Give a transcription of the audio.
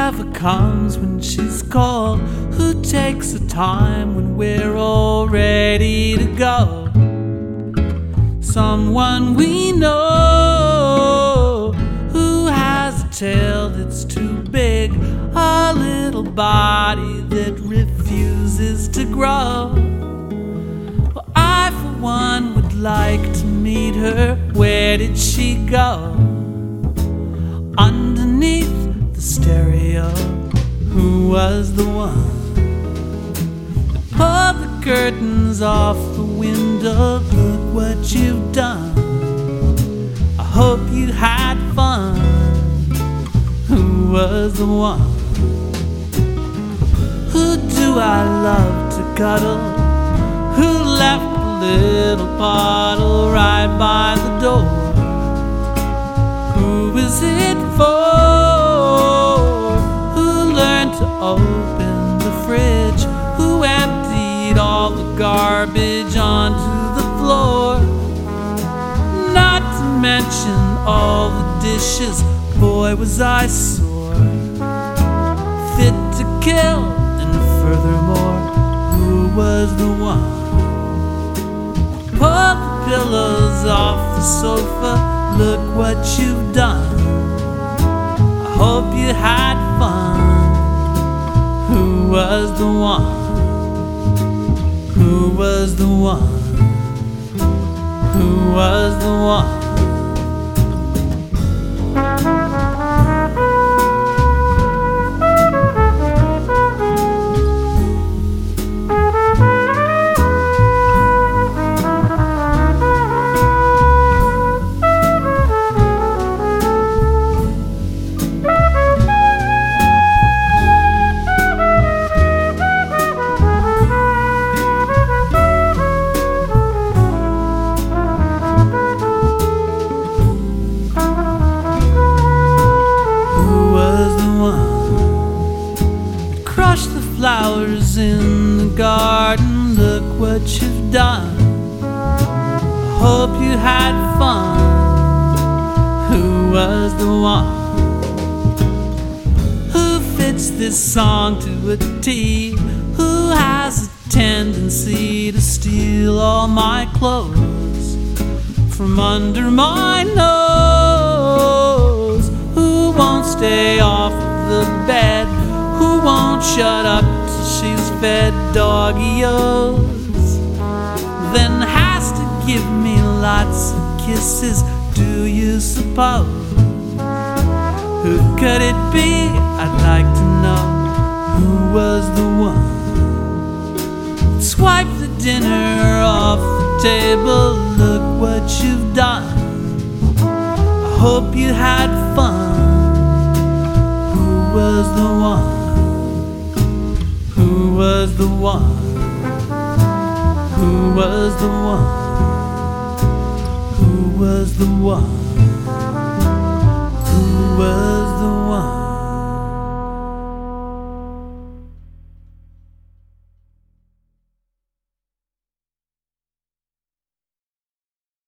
never comes when she's called? Who takes the time when we're all ready to go? Someone we know who has a tail that's too big, a little body that refuses to grow. Well, I for one would like to meet her. Where did she go? Underneath the stereo, who was the one that pulled the curtains off the window? Look what you've done. I hope you had fun. Who was the one? Who do I love to cuddle? Who left a little bottle right by the door? Who is it for? Who learned to open the fridge? Who emptied all the garbage onto the floor? Not to mention all the dishes. Boy, was I sore, fit to kill. And furthermore, who was the one? Pull the pillows off the sofa. Look what you've done. I hope you had fun. Who was the one? Who was the one? Who was the one? Crush the flowers in the garden. Look what you've done. I hope you had fun. Who was the one? Who fits this song to a T? Who has a tendency to steal all my clothes from under my nose? Who won't stay off of the bed? Who won't shut up till she's fed doggy-os? Then has to give me lots of kisses, do you suppose? Who could it be? I'd like to know. Who was the one? Swipe the dinner off the table. Look what you've done. I hope you had fun. Who was the one? Who was the one? Who was the one? Who was the one? Who was